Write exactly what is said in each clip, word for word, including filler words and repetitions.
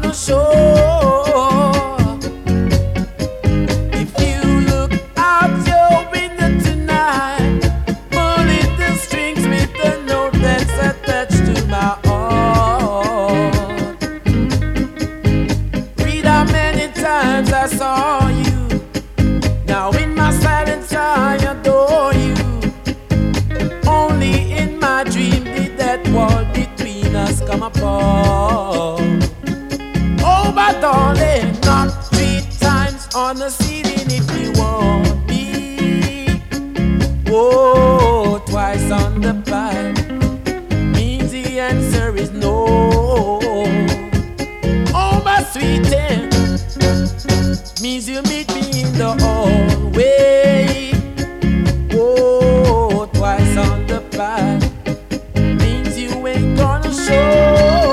gonna show. If you look out your window tonight, pulling the strings with the note that's attached to my heart. Read how many times I saw you. Now in my silence I adore you. Only in my dream did that wall between us come apart. Oh, my darling, knock three times on the ceiling if you want me. Oh, twice on the pipe means the answer is no. Oh, my sweet thing, means you meet me in the hallway. Oh, twice on the pipe means you ain't gonna show.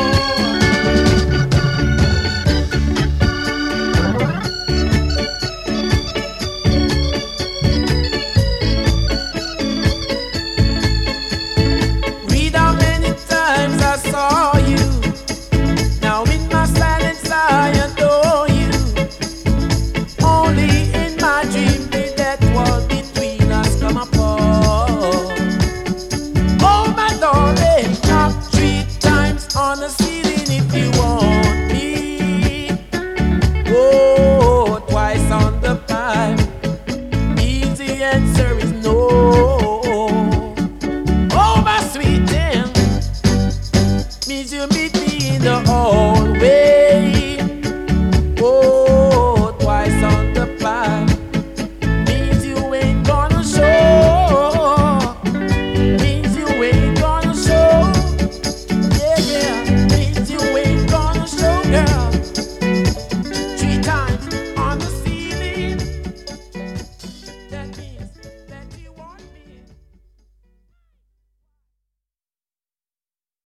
Read how many times I saw you. Now in my silence I adore you. Only in my dream did that wall between us come apart. Oh, my darling, knock three times on the ceiling if you want me. Oh, twice on the pipe means the answer is no. Oh, my sweet thing, means you meet me in the hall.